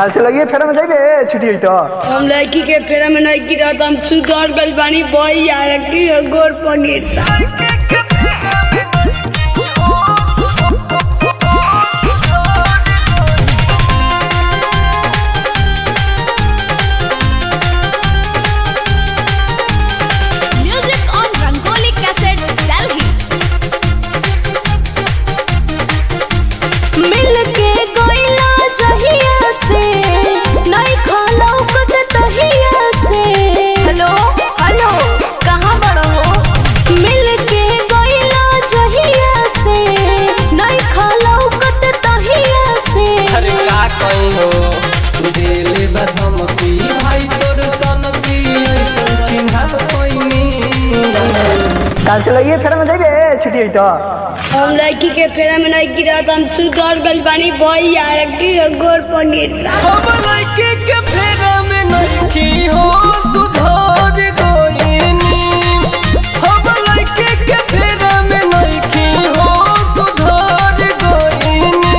काल से लगिए फेरा में जाइबे छुट्टी होई तो हम लड़की के फेरा में नहीं गिरत हम सुधर गइल बानी बई यार की गोर पनीर काल से लगिए फेरा में जाइबे छुट्टी होई तो हम लड़की के फेरा में नहीं गिरत हम सुधर गइल बानी बई यार की गोर पनीर हम लड़की के फेरा में नहीं हो सुधर गइनी हम लड़की के फेरा में नहीं हो सुधर गइनी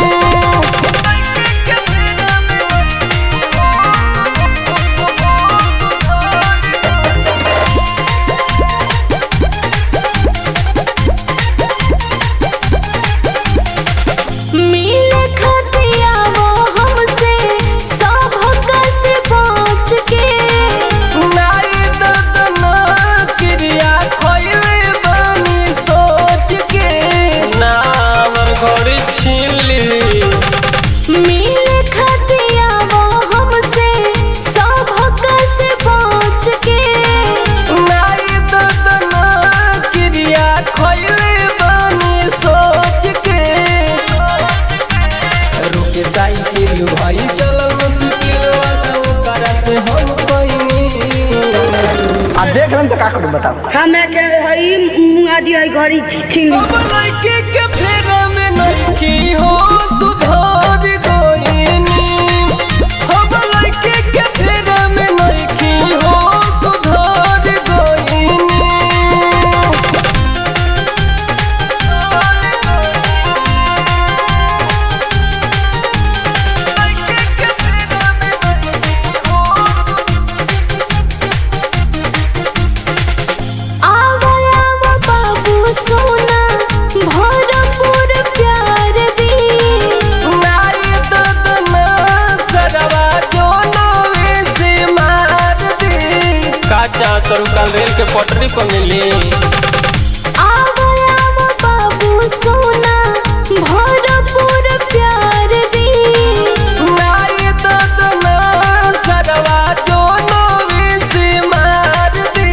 भाई चलो मुश्किल देख लें तो का करूं बताओ हमें के हई मुंगा दी हई घड़ी छिंग लड़की के फेरा में नहीं हो सुधर गइनी हम लड़की के फेरा में नहीं हो सुधर गइनी तोर कल रेल के पटरी पर मिली बाबू सोना भरपूर प्यार दी नाई ददना सरवा जोनो से मार दी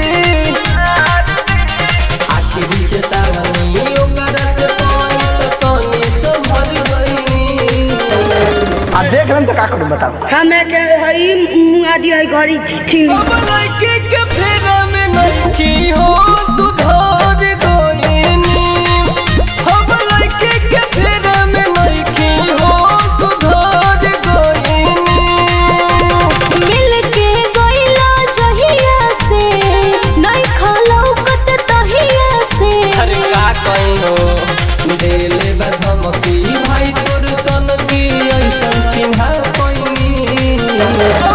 आके बीच तावनी ओकर से पानी तो तनी संभर गई देख लें तो का करूं बताओ हमें के हई मुंगा दी हई घड़ी छिंग लड़की के फेरा में नहीं हो सुधर गइनी हम लड़की के फेरा में नहीं हो सुधर गइनी मिलके गइला जहिया से नहीं खलौकत तहिया से अरे का कहिनो देले बधमकी भाई तोर सन की ऐसन चिन्हा कोइनी